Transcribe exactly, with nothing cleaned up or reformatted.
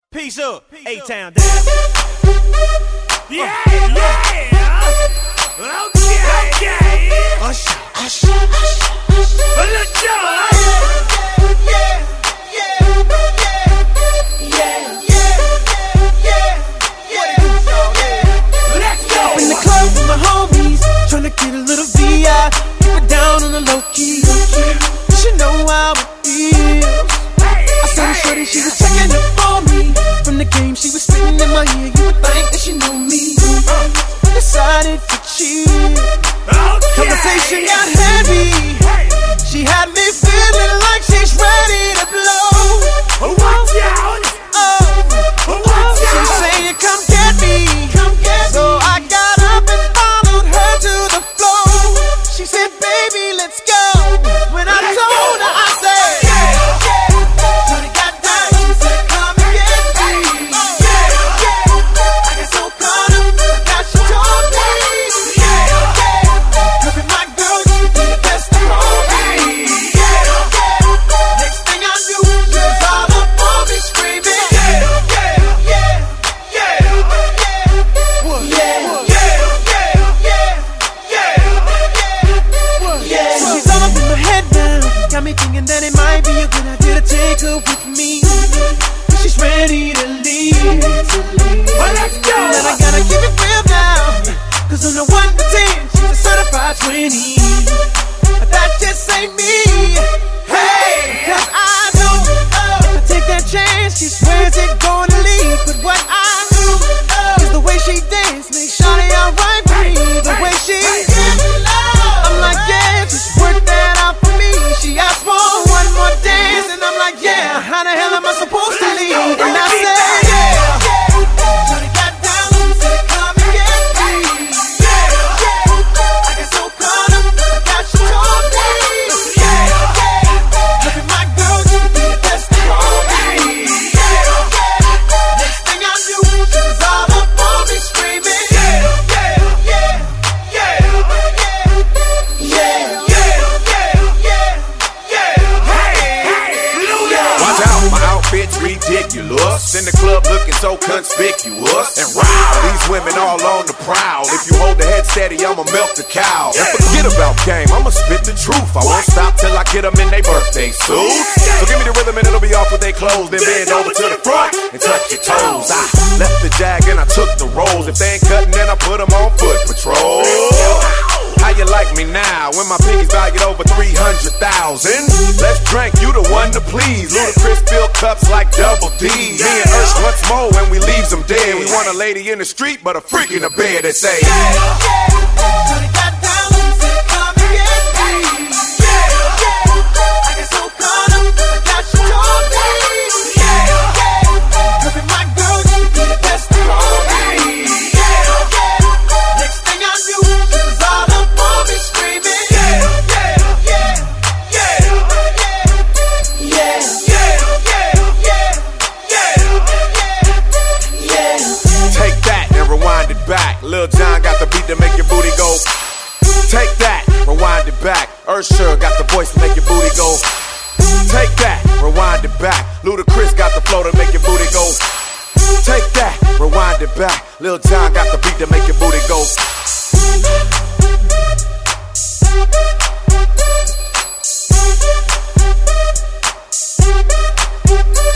Peace up, A-Town down. Yeah, yeah. Okay, okay. Usher, usher, usher, usher. A little joy. Yeah, yeah, yeah, yeah, yeah, yeah, yeah. Let's go. Up in the club with my homies, tryna get a little V I. Keep it down on the low key. You should know how it feels. I saw the shorty, she was checking up on me. From the game, she was spitting in my ear. You would think that she knew me. I decided to cheat. Conversation got heavy. She had me feeling like she's ready to blow. Watch out. Oh, Watch out. she's saying, "Come get me, come get me." So I got up and followed her to the floor. She said, "Baby, let's go." When I told her, I said, "Yeah, yeah." Shorty got down, she said, "Come and get me." Yeah, yeah. I got so caught up, I got she told me. Yeah, yeah. Cause my girl, you be the best of all me. Yeah, yeah. Next thing I knew, she was all up on me screaming. Yeah, yeah, yeah, yeah, What? yeah, What? yeah, yeah, yeah, yeah, yeah. She's all up in my head now, got me thinking that it might be a good idea to take her with me. She's ready to leave. Well, let's go. And I gotta keep it real now, cause on the one to ten, she's a certified twenty. But that just ain't me. Hey, cause I know if I take that chance, she swears it's gonna leave. But what I knew is the way she dance makes shawty alright with me. The way she I'm like, yeah, just work that out for me. She asked for one more dance, and I'm like, yeah, how the hell am I supposed to leave? And I said, yeah. Shawty got down, she said, "Come and get me." Yeah, yeah. I got so caught up, I got she told me. Yeah, yeah. Look at my girl, you be the best of all me. Yeah, yeah. Next thing I knew, she was all up on me screaming. Yeah, yeah, yeah, yeah, yeah, yeah, yeah, yeah, yeah. Watch out, my outfit's ridiculous. In the club looking so conspicuous. And wow, these women all on the prowl. If you hold the head steady, I'ma milk the cow. And forget about game, I'ma spit the truth. I won't stop till I get them in their birthday suits. So give me the rhythm and it'll be off with their clothes. Then bend over to the front and touch your toes. I left the jag and I took the rolls. If they ain't cutting, then I put them on foot patrol. How you like me now when my pinky's valued over three hundred thousand? Let's drink, you the one to please. Ludacris fill cups like double D. Me and Ursh once more when we leaves them dead. We want a lady in the street, but a freak in the bed that say, Shorty got down, she said, "Come and get me." Yeah, yeah. I got so caught up, I got she told me. Yeah, yeah. Cause my girl, you be the best of all me. Yeah, yeah. Next thing I knew, she was all up on me screaming. Yeah, yeah, yeah, yeah, yeah, yeah, yeah, yeah, yeah, yeah. take that and rewind it back. Lil Jon got the beat to make your booty go. Take that, rewind it back. Usher got the voice to make your booty go. Take that, rewind it back. Ludacris got the flow to make your booty go. Take that, rewind it back. Lil Jon got the beat to make your booty go. Yeah.